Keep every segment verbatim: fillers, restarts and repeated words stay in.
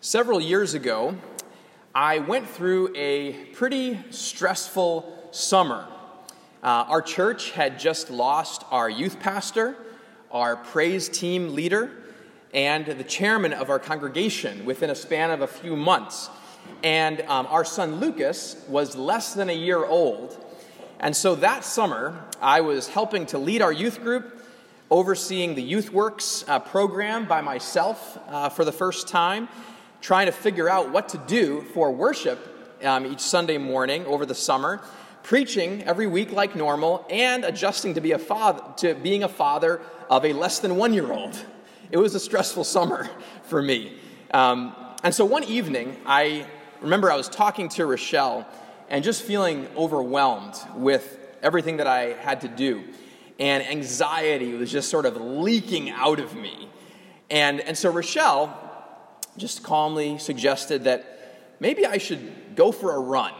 Several years ago, I went through a pretty stressful summer. Uh, our church had just lost our youth pastor, our praise team leader, and the chairman of our congregation within a span of a few months. And um, our son Lucas was less than a year old. And so that summer, I was helping to lead our youth group, overseeing the Youth Works uh, program by myself uh, for the first time, trying to figure out what to do for worship um, each Sunday morning over the summer, preaching every week like normal, and adjusting to be a father to being a father of a less than one-year-old. It was a stressful summer for me. Um, and so one evening, I remember I was talking to Rochelle and just feeling overwhelmed with everything that I had to do. And anxiety was just sort of leaking out of me. And, and so Rochelle just calmly suggested that maybe I should go for a run.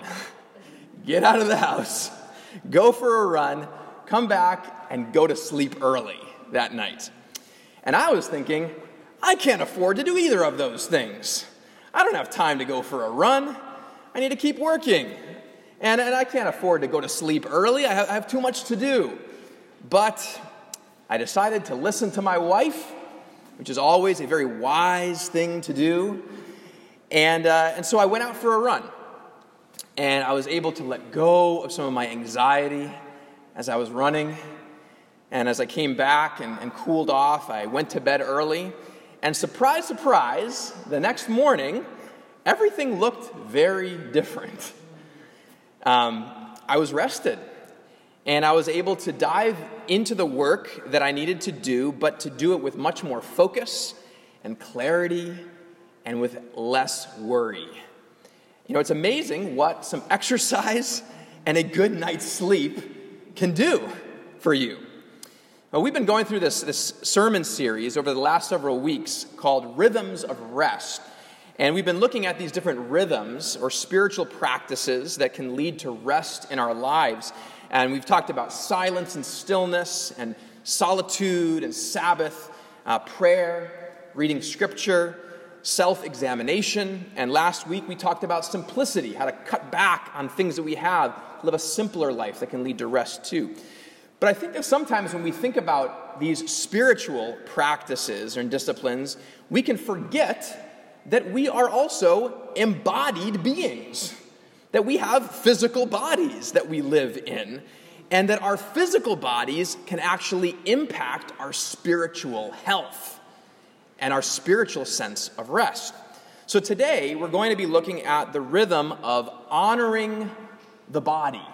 Get out of the house, go for a run, come back, and go to sleep early that night. And I was thinking, I can't afford to do either of those things. I don't have time to go for a run. I need to keep working. And, and I can't afford to go to sleep early. I have, I have too much to do. But I decided to listen to my wife, which is always a very wise thing to do. And, uh, and so I went out for a run. And I was able to let go of some of my anxiety as I was running. And as I came back and, and cooled off, I went to bed early. And surprise, surprise, the next morning, everything looked very different. Um, I was rested. And I was able to dive into the work that I needed to do, but to do it with much more focus and clarity and with less worry. You know, it's amazing what some exercise and a good night's sleep can do for you. Well, we've been going through this, this sermon series over the last several weeks called Rhythms of Rest. And we've been looking at these different rhythms or spiritual practices that can lead to rest in our lives. And we've talked about silence and stillness and solitude and Sabbath, uh, prayer, reading scripture, self-examination. And last week we talked about simplicity, how to cut back on things that we have, live a simpler life that can lead to rest too. But I think that sometimes when we think about these spiritual practices and disciplines, we can forget that we are also embodied beings. That we have physical bodies that we live in, and that our physical bodies can actually impact our spiritual health and our spiritual sense of rest. So today, we're going to be looking at the rhythm of honoring the body,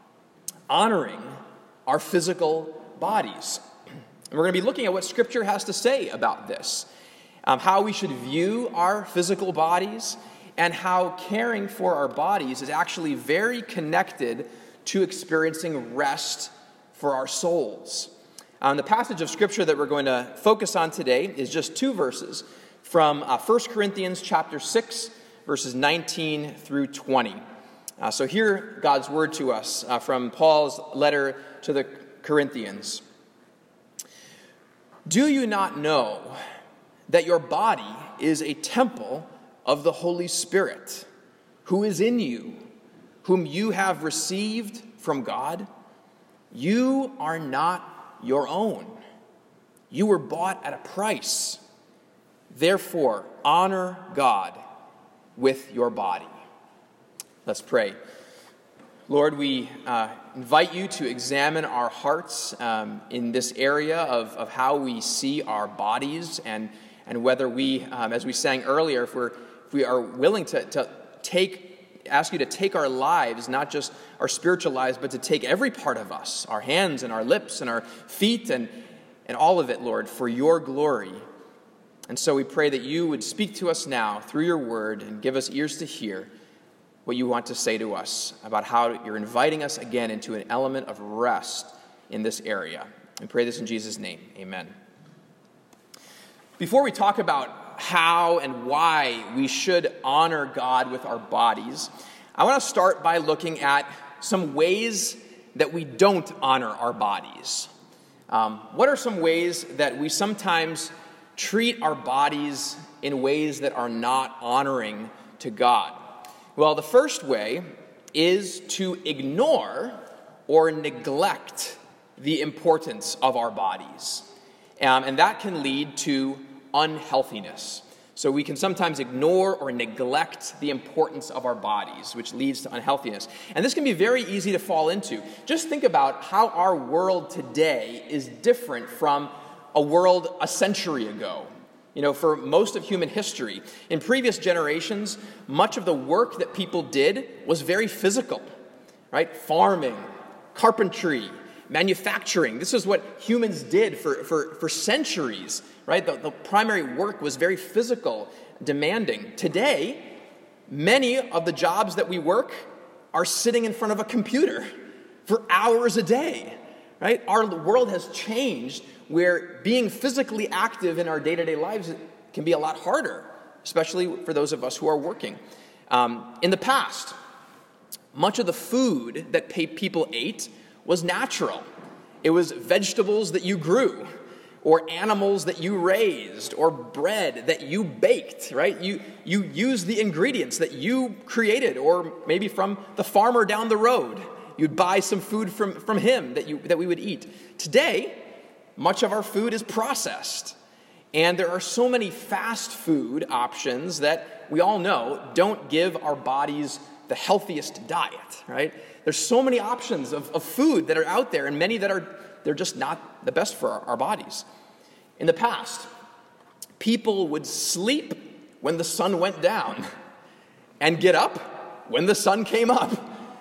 honoring our physical bodies. And we're going to be looking at what Scripture has to say about this, um, how we should view our physical bodies, and how caring for our bodies is actually very connected to experiencing rest for our souls. Um, the passage of Scripture that we're going to focus on today is just two verses from uh, First Corinthians chapter six, verses nineteen through twenty. Uh, so hear God's word to us uh, from Paul's letter to the Corinthians. Do you not know that your body is a temple of the Holy Spirit, who is in you, whom you have received from God? You are not your own. You were bought at a price. Therefore, honor God with your body. Let's pray. Lord, we uh, invite you to examine our hearts um, in this area of, of how we see our bodies and, and whether we, um, as we sang earlier, if we're If we are willing to, to take, ask you to take our lives, not just our spiritual lives, but to take every part of us, our hands and our lips and our feet and, and all of it, Lord, for your glory. And so we pray that you would speak to us now through your word and give us ears to hear what you want to say to us about how you're inviting us again into an element of rest in this area. We pray this in Jesus' name. Amen. Before we talk about how and why we should honor God with our bodies, I want to start by looking at some ways that we don't honor our bodies. Um, what are some ways that we sometimes treat our bodies in ways that are not honoring to God? Well, the first way is to ignore or neglect the importance of our bodies. Um, and that can lead to unhealthiness. So we can sometimes ignore or neglect the importance of our bodies, which leads to unhealthiness. And this can be very easy to fall into. Just think about how our world today is different from a world a century ago. You know, for most of human history, in previous generations, much of the work that people did was very physical, right? Farming, carpentry, manufacturing. This is what humans did for, for, for centuries, right? The, the primary work was very physical, demanding. Today, many of the jobs that we work are sitting in front of a computer for hours a day, right? Our world has changed where being physically active in our day-to-day lives can be a lot harder, especially for those of us who are working. Um, in the past, much of the food that people ate was natural. It was vegetables that you grew, or animals that you raised, or bread that you baked, right? You, you used the ingredients that you created, or maybe from the farmer down the road. You'd buy some food from, from him that, you, that we would eat. Today, much of our food is processed. And there are so many fast food options that we all know don't give our bodies the healthiest diet, right? There's so many options of, of food that are out there, and many that are, they're just not the best for our, our bodies. In the past, people would sleep when the sun went down and get up when the sun came up.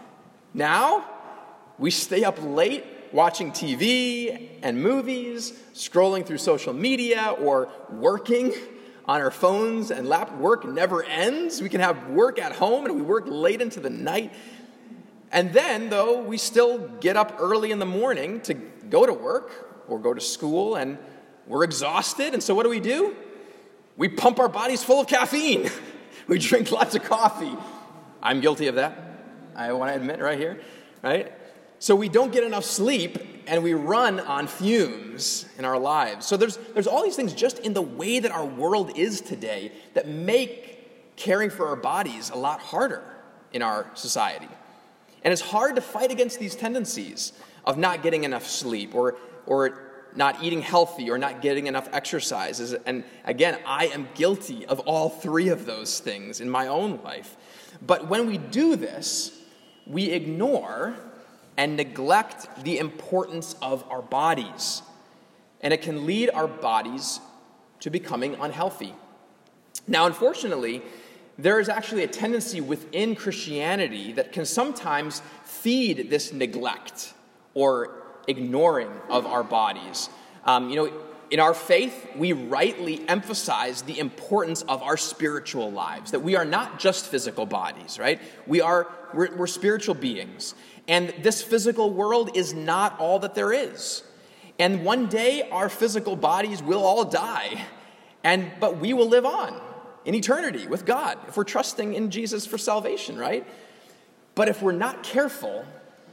Now, we stay up late watching T V and movies, scrolling through social media, or working on our phones, and lap work never ends. We can have work at home, and we work late into the night. And then, though, we still get up early in the morning to go to work or go to school, and we're exhausted. And so what do we do? We pump our bodies full of caffeine. We drink lots of coffee. I'm guilty of that. I want to admit right here, right? So we don't get enough sleep, and we run on fumes in our lives. So there's there's all these things just in the way that our world is today that make caring for our bodies a lot harder in our society. And it's hard to fight against these tendencies of not getting enough sleep, or or not eating healthy, or not getting enough exercise. And again, I am guilty of all three of those things in my own life. But when we do this, we ignore and neglect the importance of our bodies. And it can lead our bodies to becoming unhealthy. Now, unfortunately, there is actually a tendency within Christianity that can sometimes feed this neglect or ignoring of our bodies. Um, you know, in our faith, we rightly emphasize the importance of our spiritual lives, that we are not just physical bodies, right? We are, we're, we're spiritual beings. And this physical world is not all that there is. And one day, our physical bodies will all die, and but we will live on in eternity with God if we're trusting in Jesus for salvation, right? But if we're not careful,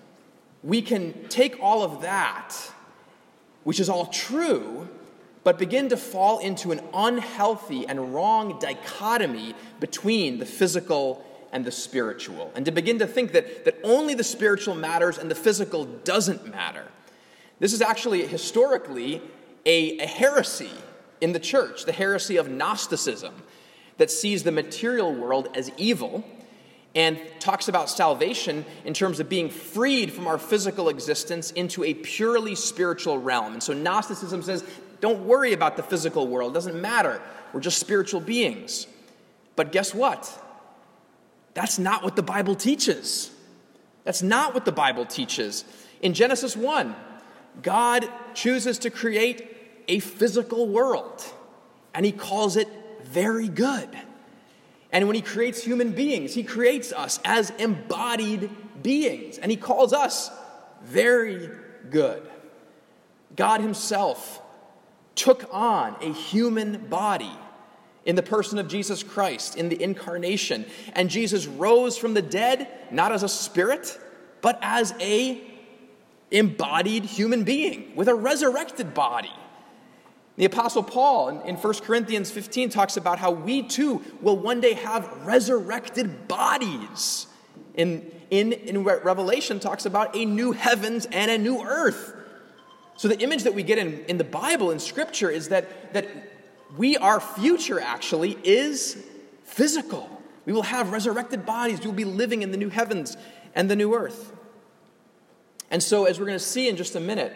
we can take all of that, which is all true, but begin to fall into an unhealthy and wrong dichotomy between the physical and the spiritual, and to begin to think that, that only the spiritual matters and the physical doesn't matter. This is actually historically a, a heresy in the church, the heresy of Gnosticism, that sees the material world as evil and talks about salvation in terms of being freed from our physical existence into a purely spiritual realm. And so Gnosticism says, don't worry about the physical world. It doesn't matter. We're just spiritual beings. But guess what? That's not what the Bible teaches. That's not what the Bible teaches. In Genesis one, God chooses to create a physical world, and he calls it very good. And when he creates human beings, he creates us as embodied beings, and he calls us very good. God himself took on a human body in the person of Jesus Christ, in the incarnation. And Jesus rose from the dead, not as a spirit, but as a embodied human being with a resurrected body. The Apostle Paul in, in First Corinthians fifteen talks about how we too will one day have resurrected bodies. In, in, in Revelation talks about a new heavens and a new earth. So the image that we get in, in the Bible, in Scripture, is that, that we, our future actually, is physical. We will have resurrected bodies. We will be living in the new heavens and the new earth. And so, as we're going to see in just a minute,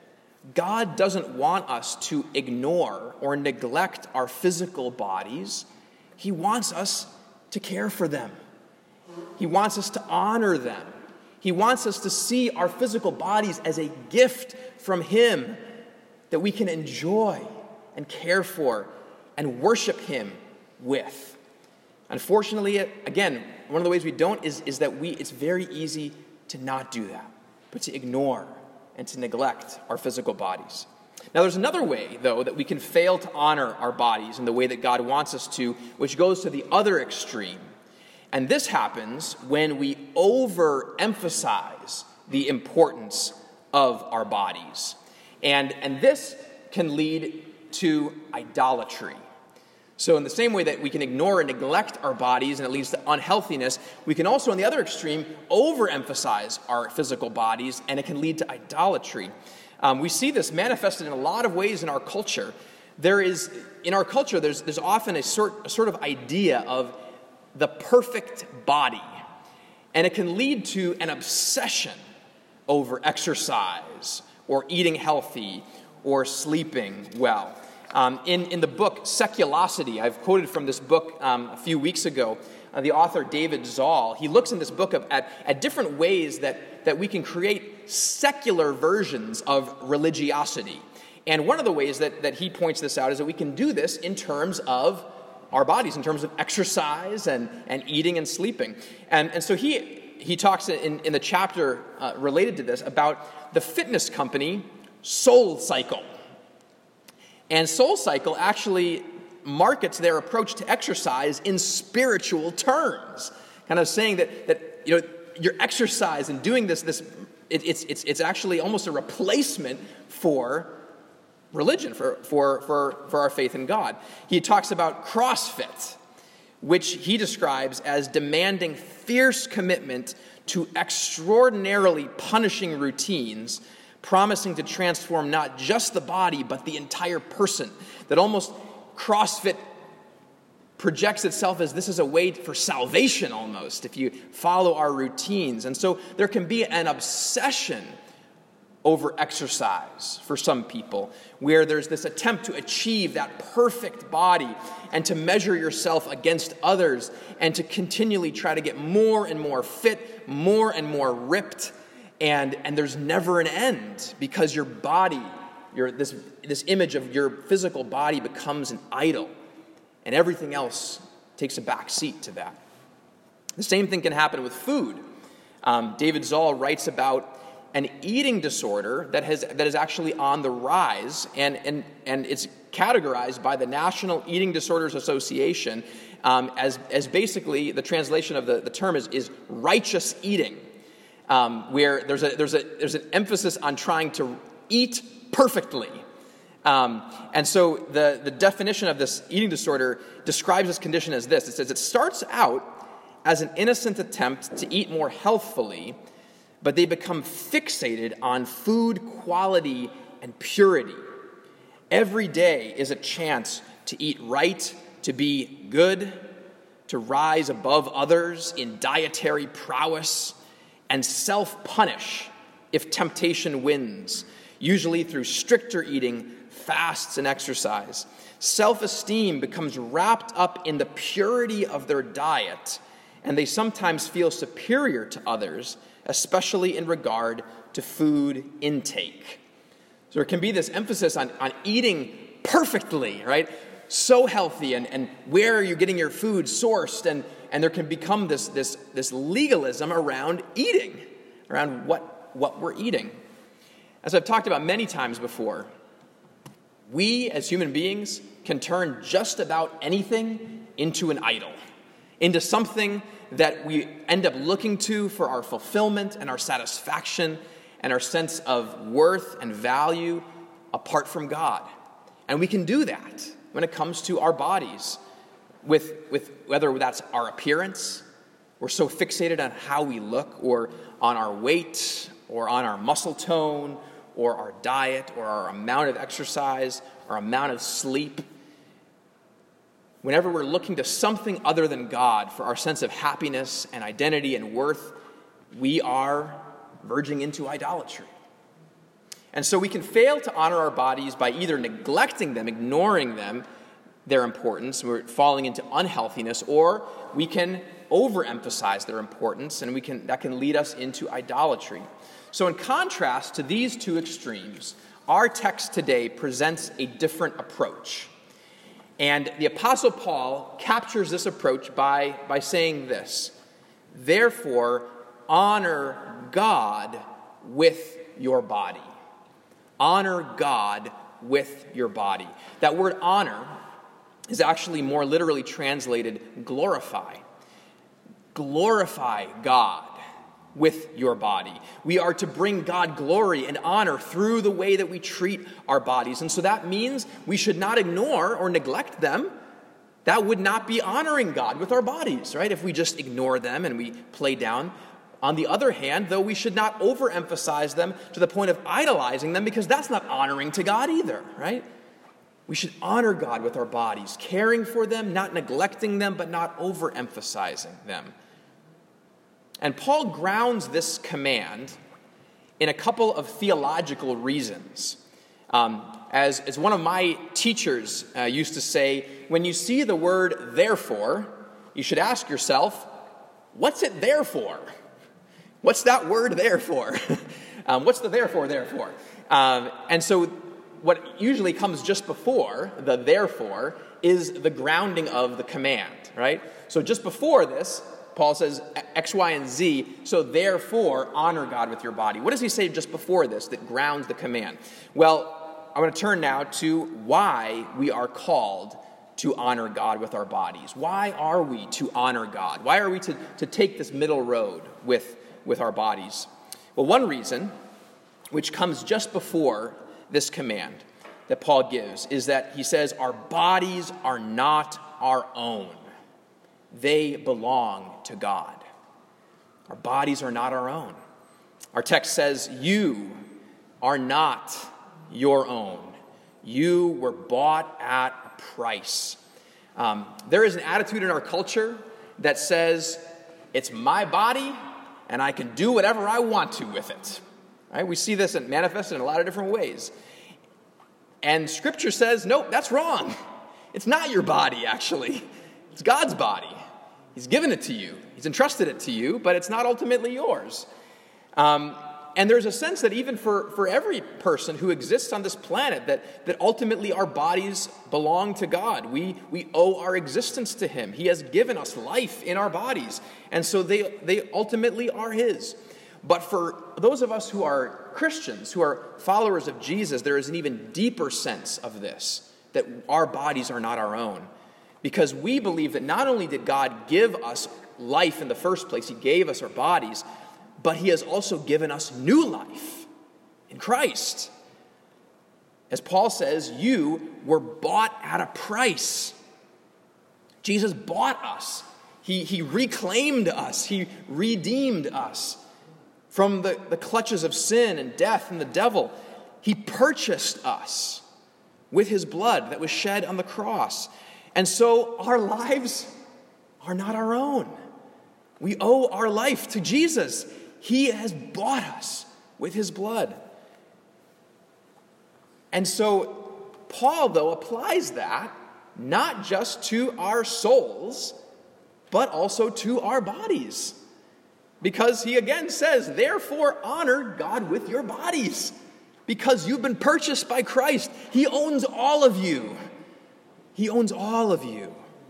God doesn't want us to ignore or neglect our physical bodies. He wants us to care for them. He wants us to honor them. He wants us to see our physical bodies as a gift from Him that we can enjoy and care for and worship Him with. Unfortunately, again, one of the ways we don't is, is that we it's very easy to not do that, but to ignore and to neglect our physical bodies. Now, there's another way, though, that we can fail to honor our bodies in the way that God wants us to, which goes to the other extreme. And this happens when we overemphasize the importance of our bodies. And, and this can lead to idolatry. So in the same way that we can ignore and neglect our bodies and it leads to unhealthiness, we can also, on the other extreme, overemphasize our physical bodies, and it can lead to idolatry. Um, we see this manifested in a lot of ways in our culture. There is, in our culture, there's, there's often a sort, a sort of idea of the perfect body, and it can lead to an obsession over exercise or eating healthy or sleeping well. Um, in, in the book Seculosity, I've quoted from this book um, a few weeks ago, uh, the author David Zoll, he looks in this book of, at, at different ways that, that we can create secular versions of religiosity. And one of the ways that, that he points this out is that we can do this in terms of our bodies, in terms of exercise and, and eating and sleeping. And, and so he, he talks in, in the chapter uh, related to this about the fitness company Soul Cycle. And Soul Cycle actually markets their approach to exercise in spiritual terms, kind of saying that that you know your exercise and doing this this it, it's it's it's actually almost a replacement for religion, for for for for our faith in God. He talks about CrossFit, which he describes as demanding fierce commitment to extraordinarily punishing routines, promising to transform not just the body, but the entire person. That almost CrossFit projects itself as this is a way for salvation almost, if you follow our routines. And so there can be an obsession over exercise for some people, where there's this attempt to achieve that perfect body and to measure yourself against others and to continually try to get more and more fit, more and more ripped. And, and there's never an end, because your body, your, this, this image of your physical body becomes an idol, and everything else takes a back seat to that. The same thing can happen with food. Um, David Zoll writes about an eating disorder that has that is actually on the rise, and, and, and it's categorized by the National Eating Disorders Association um, as, as basically, the translation of the, the term is, is righteous eating. Um, where there's a there's a there's an emphasis on trying to eat perfectly, um, and so the the definition of this eating disorder describes this condition as this. It says it starts out as an innocent attempt to eat more healthfully, but they become fixated on food quality and purity. Every day is a chance to eat right, to be good, to rise above others in dietary prowess, and self-punish if temptation wins, usually through stricter eating, fasts, and exercise. Self-esteem becomes wrapped up in the purity of their diet, and they sometimes feel superior to others, especially in regard to food intake. So there can be this emphasis on, on eating perfectly, right? So healthy, and, and where are you getting your food sourced, and And there can become this, this, this legalism around eating, around what, what we're eating. As I've talked about many times before, we as human beings can turn just about anything into an idol, into something that we end up looking to for our fulfillment and our satisfaction and our sense of worth and value apart from God. And we can do that when it comes to our bodies, with, with whether that's our appearance, we're so fixated on how we look, or on our weight, or on our muscle tone, or our diet, or our amount of exercise, or amount of sleep. Whenever we're looking to something other than God for our sense of happiness and identity and worth, we are verging into idolatry. And so we can fail to honor our bodies by either neglecting them, ignoring them, their importance, we're falling into unhealthiness, or we can overemphasize their importance, and we can that can lead us into idolatry. So in contrast to these two extremes, our text today presents a different approach. And the Apostle Paul captures this approach by, by saying this: therefore, honor God with your body. Honor God with your body. That word honor is actually more literally translated glorify. Glorify God with your body. We are to bring God glory and honor through the way that we treat our bodies. And so that means we should not ignore or neglect them. That would not be honoring God with our bodies, right? If we just ignore them and we play down. On the other hand, though, we should not overemphasize them to the point of idolizing them, because that's not honoring to God either, right? We should honor God with our bodies, caring for them, not neglecting them, but not overemphasizing them. And Paul grounds this command in a couple of theological reasons. Um, as, as one of my teachers uh, used to say, when you see the word therefore, you should ask yourself, what's it there for? What's that word there for? um, what's the therefore there for? Um, and so what usually comes just before the therefore is the grounding of the command, right? So just before this, Paul says X, Y, and Z, so therefore honor God with your body. What does he say just before this that grounds the command? Well, I'm going to turn now to why we are called to honor God with our bodies. Why are we to honor God? Why are we to, to take this middle road with, with our bodies? Well, one reason, which comes just before this command that Paul gives, is that he says our bodies are not our own. They belong to God. Our bodies are not our own. Our text says, you are not your own. You were bought at a price. Um, there is an attitude in our culture that says, it's my body, and I can do whatever I want to with it. Right? We see this manifested in a lot of different ways. And Scripture says, nope, that's wrong. It's not your body, actually. It's God's body. He's given it to you. He's entrusted it to you, but it's not ultimately yours. Um, and there's a sense that even for, for every person who exists on this planet, that, that ultimately our bodies belong to God. We, we owe our existence to Him. He has given us life in our bodies. And so they, they ultimately are His. But for those of us who are Christians, who are followers of Jesus, there is an even deeper sense of this, that our bodies are not our own. Because we believe that not only did God give us life in the first place, He gave us our bodies, but He has also given us new life in Christ. As Paul says, you were bought at a price. Jesus bought us. He, he reclaimed us. He redeemed us from the, the clutches of sin and death and the devil. He purchased us with His blood that was shed on the cross. And so our lives are not our own. We owe our life to Jesus. He has bought us with His blood. And so Paul, though, applies that not just to our souls, but also to our bodies. Because he again says, therefore honor God with your bodies. Because you've been purchased by Christ. He owns all of you. He owns all of you.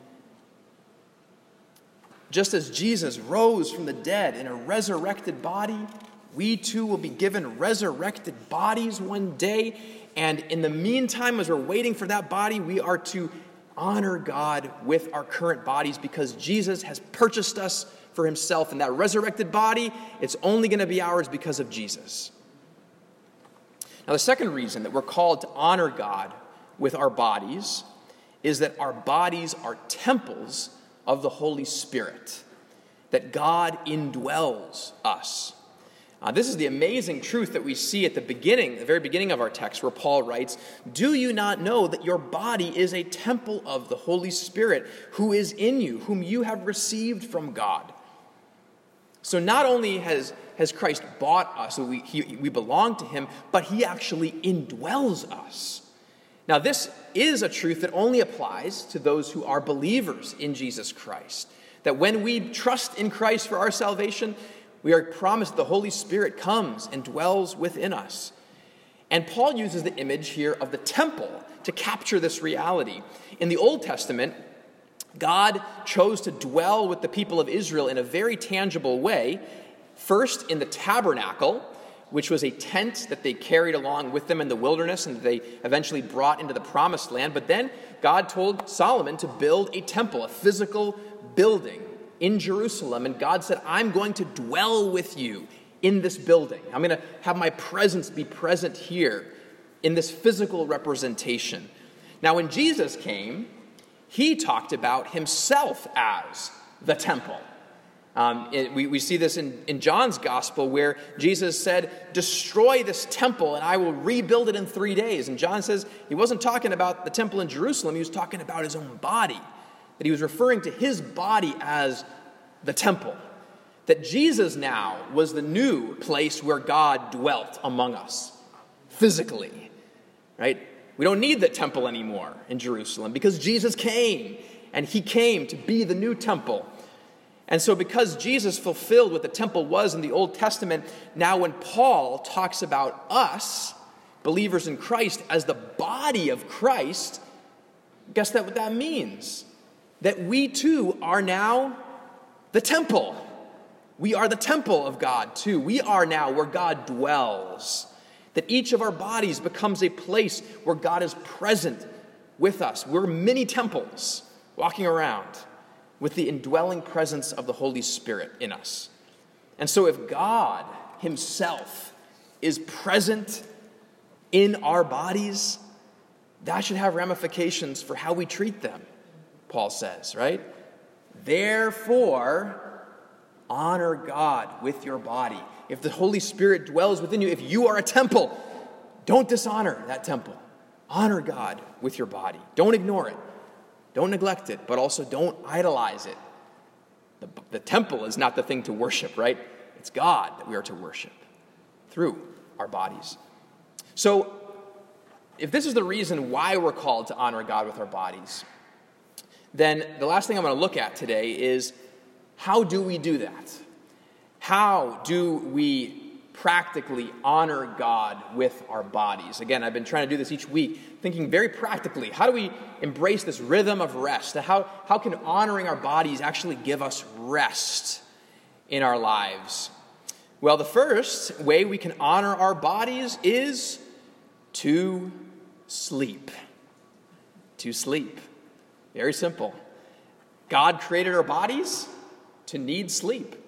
Just as Jesus rose from the dead in a resurrected body, we too will be given resurrected bodies one day. And in the meantime, as we're waiting for that body, we are to honor God with our current bodies because Jesus has purchased us for Himself. And that resurrected body, it's only going to be ours because of Jesus. Now, the second reason that we're called to honor God with our bodies is that our bodies are temples of the Holy Spirit, that God indwells us. Uh, this is the amazing truth that we see at the beginning, the very beginning of our text, where Paul writes, "Do you not know that your body is a temple of the Holy Spirit who is in you, whom you have received from God?" So not only has, has Christ bought us, so we, he, we belong to him, but he actually indwells us. Now this is a truth that only applies to those who are believers in Jesus Christ. That when we trust in Christ for our salvation, we are promised the Holy Spirit comes and dwells within us. And Paul uses the image here of the temple to capture this reality. In the Old Testament, God chose to dwell with the people of Israel in a very tangible way, first in the tabernacle, which was a tent that they carried along with them in the wilderness and that they eventually brought into the promised land. But then God told Solomon to build a temple, a physical building in Jerusalem. And God said, "I'm going to dwell with you in this building. I'm going to have my presence be present here in this physical representation." Now, when Jesus came, he talked about himself as the temple. Um, it, we, we see this in, in John's gospel where Jesus said, "Destroy this temple and I will rebuild it in three days. And John says he wasn't talking about the temple in Jerusalem. He was talking about his own body. That he was referring to his body as the temple. That Jesus now was the new place where God dwelt among us physically. Right? We don't need the temple anymore in Jerusalem because Jesus came, and he came to be the new temple. And so because Jesus fulfilled what the temple was in the Old Testament, now when Paul talks about us, believers in Christ, as the body of Christ, guess that what that means? That we too are now the temple. We are the temple of God too. We are now where God dwells. That each of our bodies becomes a place where God is present with us. We're many temples walking around with the indwelling presence of the Holy Spirit in us. And so if God himself is present in our bodies, that should have ramifications for how we treat them, Paul says, right? Therefore, honor God with your body. If the Holy Spirit dwells within you, if you are a temple, don't dishonor that temple. Honor God with your body. Don't ignore it. Don't neglect it, but also don't idolize it. The, the temple is not the thing to worship, right? It's God that we are to worship through our bodies. So, if this is the reason why we're called to honor God with our bodies, then the last thing I'm going to look at today is, how do we do that? How do we practically honor God with our bodies? Again, I've been trying to do this each week, thinking very practically. How do we embrace this rhythm of rest? How, how can honoring our bodies actually give us rest in our lives? Well, the first way we can honor our bodies is to sleep. To sleep. Very simple. God created our bodies to need sleep.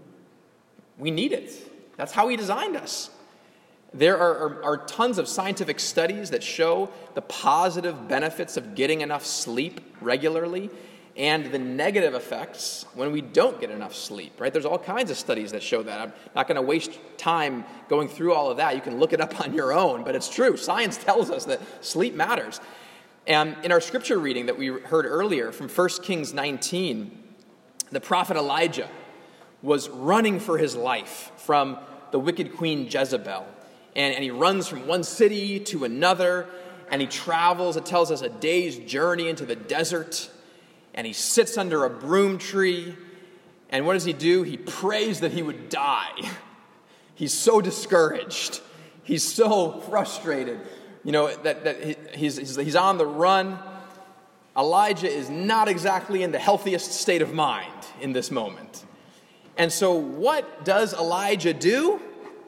We need it. That's how he designed us. There are, are, are tons of scientific studies that show the positive benefits of getting enough sleep regularly and the negative effects when we don't get enough sleep, right? There's all kinds of studies that show that. I'm not going to waste time going through all of that. You can look it up on your own, but it's true. Science tells us that sleep matters. And in our scripture reading that we heard earlier from First Kings nineteen, the prophet Elijah was running for his life from the wicked queen Jezebel. And, and he runs from one city to another, and he travels, it tells us, a day's journey into the desert. And he sits under a broom tree, and what does he do? He prays that he would die. He's so discouraged. He's so frustrated. You know, that, that he's, he's, he's on the run. Elijah is not exactly in the healthiest state of mind in this moment. And so what does Elijah do?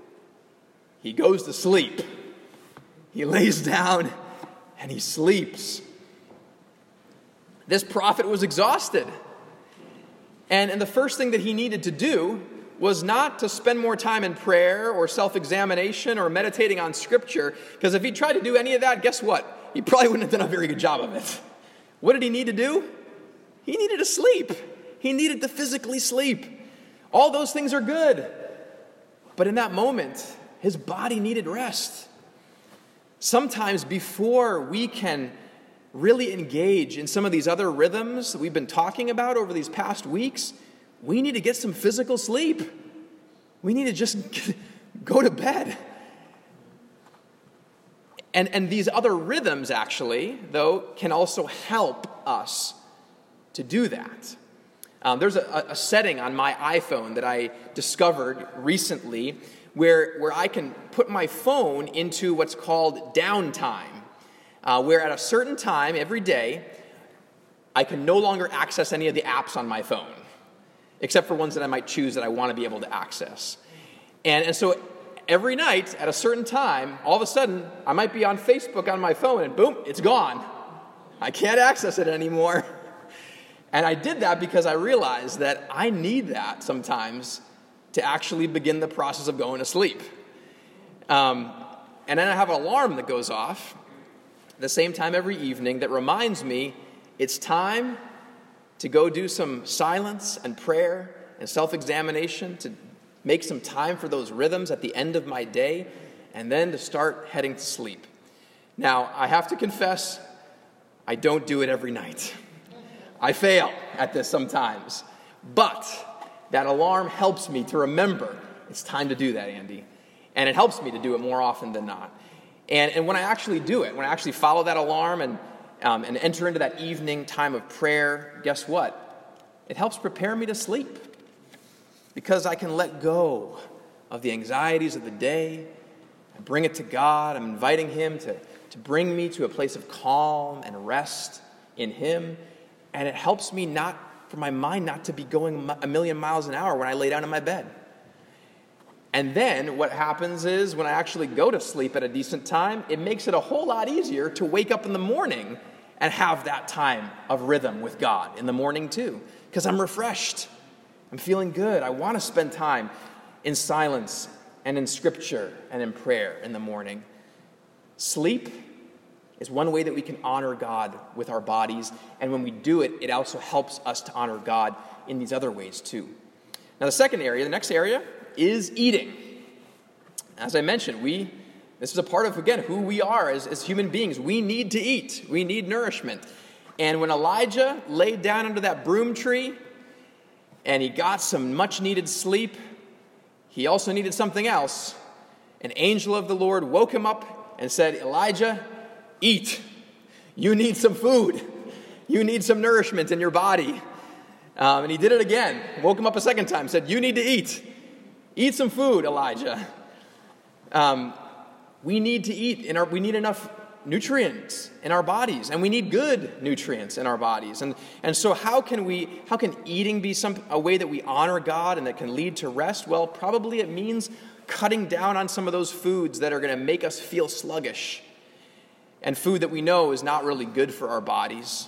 He goes to sleep. He lays down and he sleeps. This prophet was exhausted. And, and the first thing that he needed to do was not to spend more time in prayer or self-examination or meditating on Scripture, because if he tried to do any of that, guess what? he probably wouldn't have done a very good job of it. What did he need to do? He needed to sleep. He needed to physically sleep. All those things are good. But in that moment, his body needed rest. Sometimes before we can really engage in some of these other rhythms that we've been talking about over these past weeks, we need to get some physical sleep. We need to just go to bed. And, and these other rhythms, actually, though, can also help us to do that. Um, there's a, a setting on my iPhone that I discovered recently where, where I can put my phone into what's called downtime, uh, where at a certain time every day, I can no longer access any of the apps on my phone, except for ones that I might choose that I want to be able to access. And, and so every night at a certain time, all of a sudden, I might be on Facebook on my phone and boom, it's gone. I can't access it anymore. And I did that because I realized that I need that sometimes to actually begin the process of going to sleep. Um, and then I have an alarm that goes off at the same time every evening that reminds me it's time to go do some silence and prayer and self-examination, to make some time for those rhythms at the end of my day, and then to start heading to sleep. Now, I have to confess, I don't do it every night. I fail at this sometimes. But that alarm helps me to remember it's time to do that, Andy. And it helps me to do it more often than not. And, and when I actually do it, when I actually follow that alarm and, um, and enter into that evening time of prayer, guess what? It helps prepare me to sleep. Because I can let go of the anxieties of the day and bring it to God. I'm inviting Him to, to bring me to a place of calm and rest in Him. And it helps me not, for my mind not to be going a million miles an hour when I lay down in my bed. And then what happens is when I actually go to sleep at a decent time, it makes it a whole lot easier to wake up in the morning and have that time of rhythm with God in the morning too. Because I'm refreshed. I'm feeling good. I want to spend time in silence and in scripture and in prayer in the morning. Sleep is one way that we can honor God with our bodies. And when we do it, it also helps us to honor God in these other ways too. Now the second area, the next area, is eating. As I mentioned, we this is a part of, again, who we are as, as human beings. We need to eat. We need nourishment. And when Elijah laid down under that broom tree, and he got some much-needed sleep, he also needed something else. An angel of the Lord woke him up and said, Elijah, eat. You need some food. You need some nourishment in your body. Um, and he did it again. Woke him up a second time, said, you need to eat. Eat some food, Elijah. Um, we need to eat. In our, we need enough nutrients in our bodies, and we need good nutrients in our bodies. And and so how can we how can eating be some a way that we honor God and that can lead to rest? Well, probably it means cutting down on some of those foods that are going to make us feel sluggish, and food that we know is not really good for our bodies.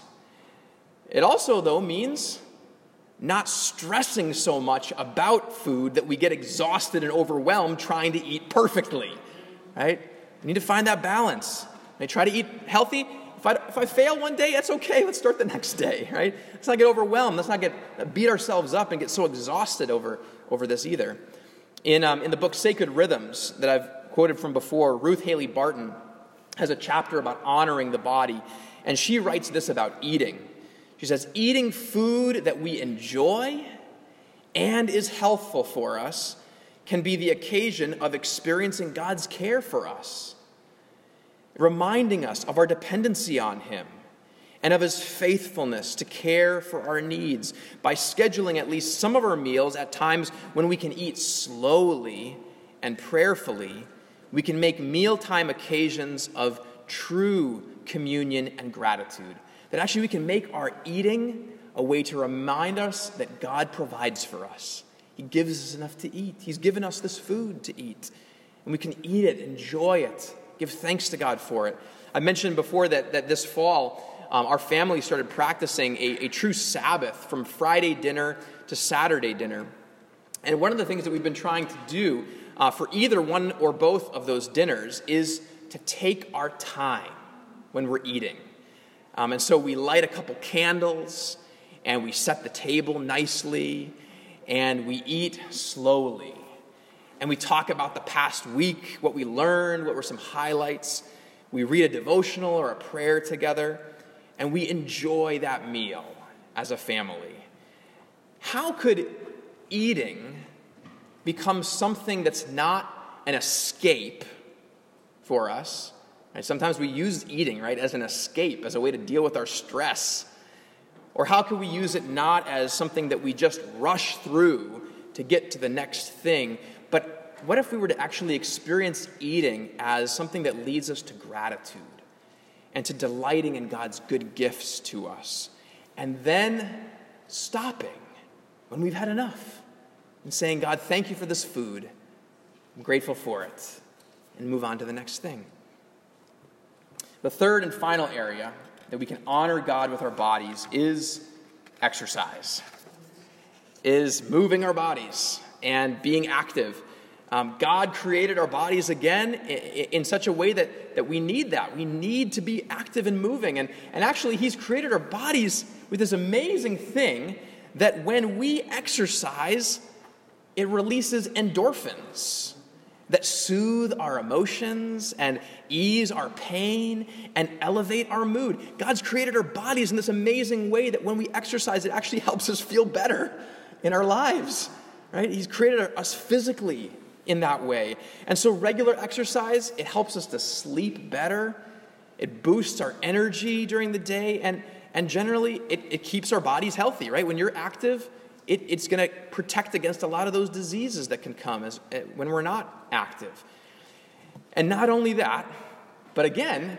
It also, though, means not stressing so much about food that we get exhausted and overwhelmed trying to eat perfectly, right? We need to find that balance. I try to eat healthy. If I, if I fail one day, that's okay. Let's start the next day, right? Let's not get overwhelmed. Let's not get beat ourselves up and get so exhausted over, over this either. In, um, in the book Sacred Rhythms that I've quoted from before, Ruth Haley Barton has a chapter about honoring the body, and she writes this about eating. She says, eating food that we enjoy and is healthful for us can be the occasion of experiencing God's care for us, reminding us of our dependency on Him and of His faithfulness to care for our needs by scheduling at least some of our meals at times when we can eat slowly and prayerfully. We can make mealtime occasions of true communion and gratitude. That actually we can make our eating a way to remind us that God provides for us. He gives us enough to eat. He's given us this food to eat. And we can eat it, enjoy it, give thanks to God for it. I mentioned before that, that this fall, um, our family started practicing a, a true Sabbath from Friday dinner to Saturday dinner. And one of the things that we've been trying to do uh, for either one or both of those dinners is to take our time. when we're eating. Um, and so we light a couple candles, and we set the table nicely, and we eat slowly. And we talk about the past week, what we learned, what were some highlights. We read a devotional or a prayer together, and we enjoy that meal as a family. How could eating become something that's not an escape for us? Right? Sometimes we use eating, right, as an escape, as a way to deal with our stress. Or how could we use it not as something that we just rush through to get to the next thing, but what if we were to actually experience eating as something that leads us to gratitude and to delighting in God's good gifts to us, and then stopping when we've had enough and saying, God, thank you for this food. I'm grateful for it, and move on to the next thing. The third and final area that we can honor God with our bodies is exercise, is moving our bodies and being active. Um, God created our bodies again in, in such a way that, that we need that. We need to be active and moving. And, and actually, he's created our bodies with this amazing thing that when we exercise, it releases endorphins that soothe our emotions and ease our pain and elevate our mood. God's created our bodies in this amazing way that when we exercise, it actually helps us feel better in our lives, right? He's created us physically in that way. And so regular exercise, it helps us to sleep better. It boosts our energy during the day. And, and generally, it, it keeps our bodies healthy, right? When you're active, It, it's going to protect against a lot of those diseases that can come as, when we're not active. And not only that, but again,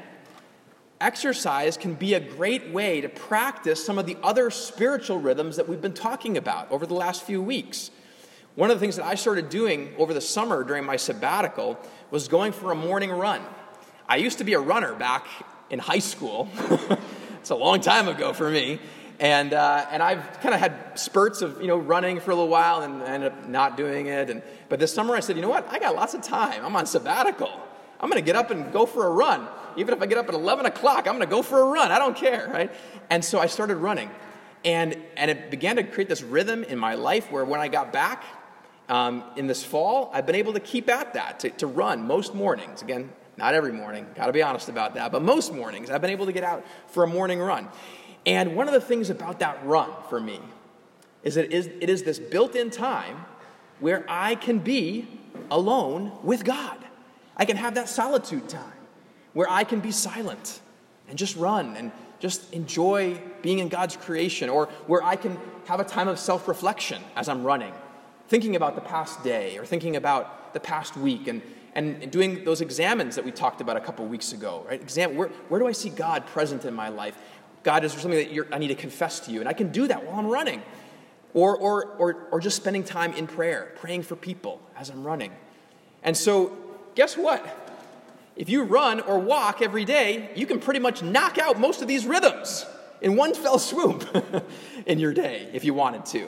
exercise can be a great way to practice some of the other spiritual rhythms that we've been talking about over the last few weeks. One of the things that I started doing over the summer during my sabbatical was going for a morning run. I used to be a runner back in high school. It's a long time ago for me. And uh, and I've kind of had spurts of, you know, running for a little while and ended up not doing it. And But this summer I said, you know what? I got lots of time. I'm on sabbatical. I'm going to get up and go for a run. Even if I get up at eleven o'clock, I'm going to go for a run. I don't care, right? And so I started running. And, and it began to create this rhythm in my life where when I got back um, in this fall, I've been able to keep at that, to, to run most mornings. Again, not every morning. Got to be honest about that. But most mornings, I've been able to get out for a morning run. And one of the things about that run for me is that it is, it is this built-in time where I can be alone with God. I can have that solitude time where I can be silent and just run and just enjoy being in God's creation, or where I can have a time of self-reflection as I'm running, thinking about the past day or thinking about the past week and, and doing those examines that we talked about a couple weeks ago, right? Exam, where, where do I see God present in my life? God, is there something that you're, I need to confess to you? And I can do that while I'm running. Or, or, or, or just spending time in prayer, praying for people as I'm running. And so, guess what? If you run or walk every day, you can pretty much knock out most of these rhythms in one fell swoop in your day, if you wanted to.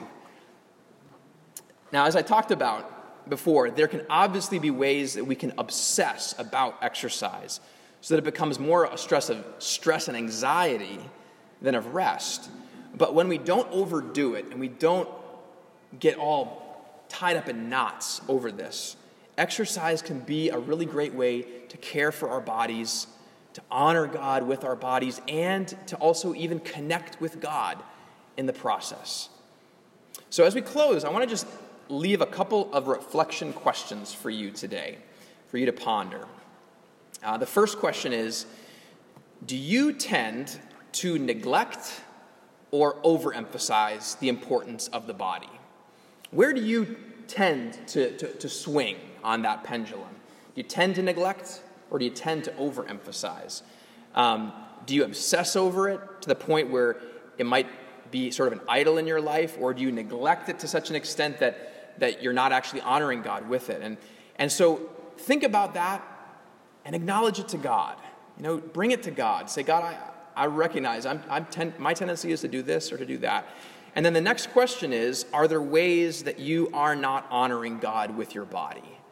Now, as I talked about before, there can obviously be ways that we can obsess about exercise so that it becomes more a stress of stress and anxiety than of rest. But when we don't overdo it and we don't get all tied up in knots over this, exercise can be a really great way to care for our bodies, to honor God with our bodies, and to also even connect with God in the process. So as we close, I want to just leave a couple of reflection questions for you today, for you to ponder. Uh, the first question is, do you tend to neglect or overemphasize the importance of the body? Where do you tend to, to, to swing on that pendulum? Do you tend to neglect or do you tend to overemphasize? Um, do you obsess over it to the point where it might be sort of an idol in your life, or do you neglect it to such an extent that, that you're not actually honoring God with it? And, and so think about that and acknowledge it to God. You know, bring it to God. Say, God, I, I recognize I'm, I'm ten, my tendency is to do this or to do that. And then the next question is, are there ways that you are not honoring God with your body?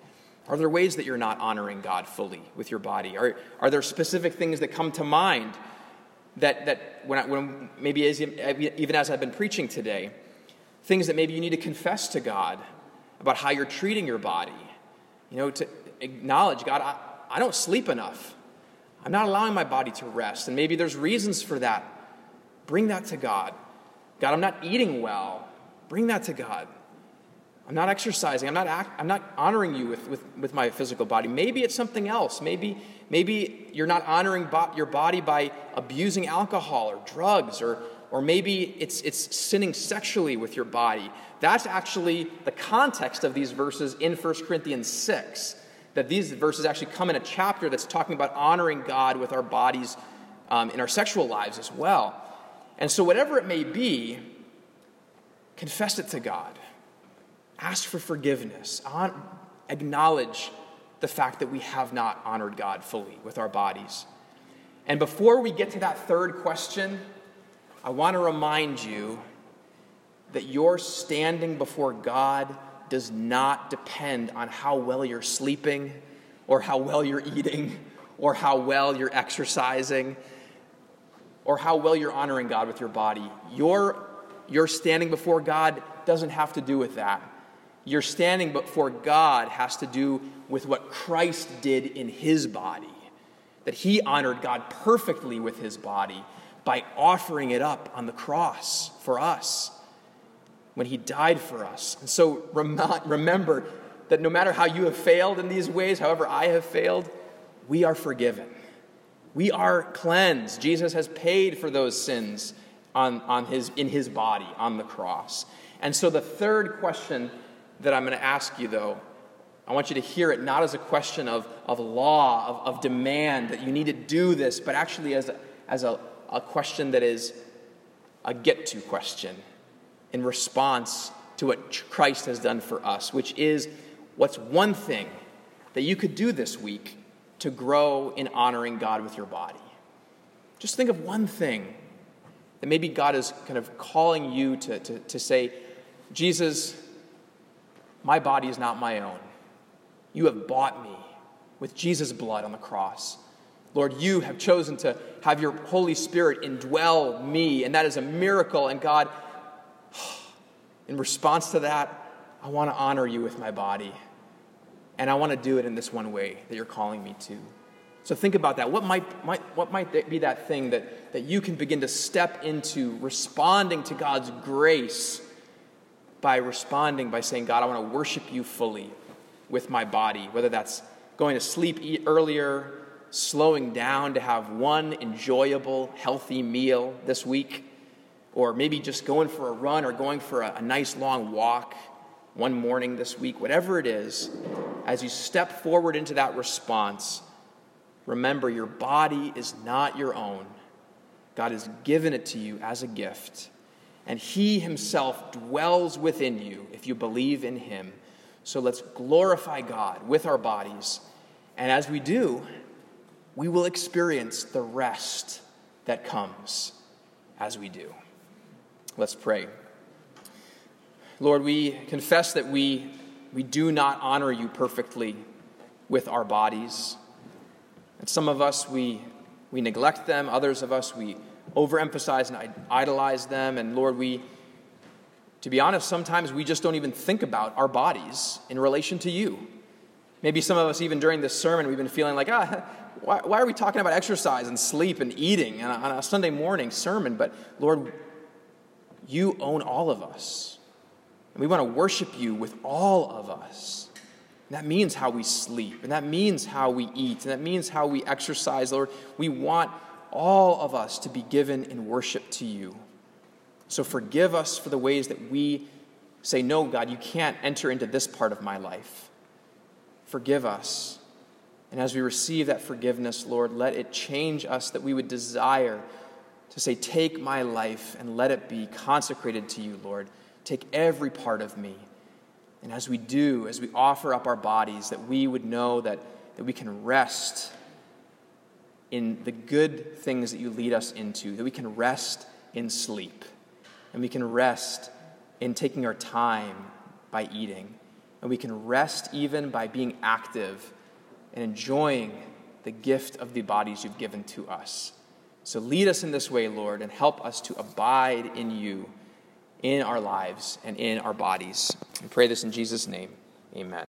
Are there ways that you're not honoring God fully with your body? Are, are there specific things that come to mind that, that when, I, when maybe as, even as I've been preaching today, things that maybe you need to confess to God about how you're treating your body? You know, to acknowledge, God, I, I don't sleep enough. I'm not allowing my body to rest. And maybe there's reasons for that. Bring that to God. God, I'm not eating well. Bring that to God. I'm not exercising. I'm not act, I'm not honoring you with, with, with my physical body. Maybe it's something else. Maybe, maybe you're not honoring bo- your body by abusing alcohol or drugs, or, or maybe it's, it's sinning sexually with your body. That's actually the context of these verses in First Corinthians six, that these verses actually come in a chapter that's talking about honoring God with our bodies um, in our sexual lives as well. And so whatever it may be, confess it to God. Ask for forgiveness. Acknowledge the fact that we have not honored God fully with our bodies. And before we get to that third question, I want to remind you that your standing before God does not depend on how well you're sleeping, or how well you're eating, or how well you're exercising, or how well you're honoring God with your body. Your, your standing before God doesn't have to do with that. Your standing before God has to do with what Christ did in his body, that he honored God perfectly with his body by offering it up on the cross for us when he died for us. And so rem- remember that no matter how you have failed in these ways, however I have failed, we are forgiven. We are cleansed. Jesus has paid for those sins on, on his, in his body on the cross. And so the third question that I'm going to ask you, though, I want you to hear it not as a question of, of law, of, of demand, that you need to do this, but actually as a, as a, a question that is a get-to question in response to what Christ has done for us, which is, what's one thing that you could do this week to grow in honoring God with your body? Just think of one thing that maybe God is kind of calling you to, to, to say, Jesus, my body is not my own. You have bought me with Jesus' blood on the cross. Lord, you have chosen to have your Holy Spirit indwell me, and that is a miracle. And God, in response to that, I want to honor you with my body. And I want to do it in this one way that you're calling me to. So think about that. What might, might, what might be that thing that, that you can begin to step into responding to God's grace by responding by saying, God, I want to worship you fully with my body, whether that's going to sleep eat earlier, slowing down to have one enjoyable, healthy meal this week, or maybe just going for a run or going for a, a nice long walk one morning this week, whatever it is, as you step forward into that response, remember your body is not your own. God has given it to you as a gift, and he himself dwells within you if you believe in him. So let's glorify God with our bodies, and as we do, we will experience the rest that comes as we do. Let's pray. Lord, we confess that we, we do not honor you perfectly with our bodies. And some of us, we, we neglect them. Others of us, we overemphasize and idolize them. And Lord, we, to be honest, sometimes we just don't even think about our bodies in relation to you. Maybe some of us, even during this sermon, we've been feeling like, ah, why, why are we talking about exercise and sleep and eating on a, on a Sunday morning sermon? But Lord, you own all of us. And we want to worship you with all of us. And that means how we sleep. And that means how we eat. And that means how we exercise. Lord, we want all of us to be given in worship to you. So forgive us for the ways that we say, no, God, you can't enter into this part of my life. Forgive us. And as we receive that forgiveness, Lord, let it change us, that we would desire to say, take my life and let it be consecrated to you, Lord. Take every part of me. And as we do, as we offer up our bodies, that we would know that, that we can rest in the good things that you lead us into, that we can rest in sleep, and we can rest in taking our time by eating, And we can rest even by being active and enjoying the gift of the bodies you've given to us. So lead us in this way, Lord, and help us to abide in you, in our lives and in our bodies. We pray this in Jesus' name. Amen.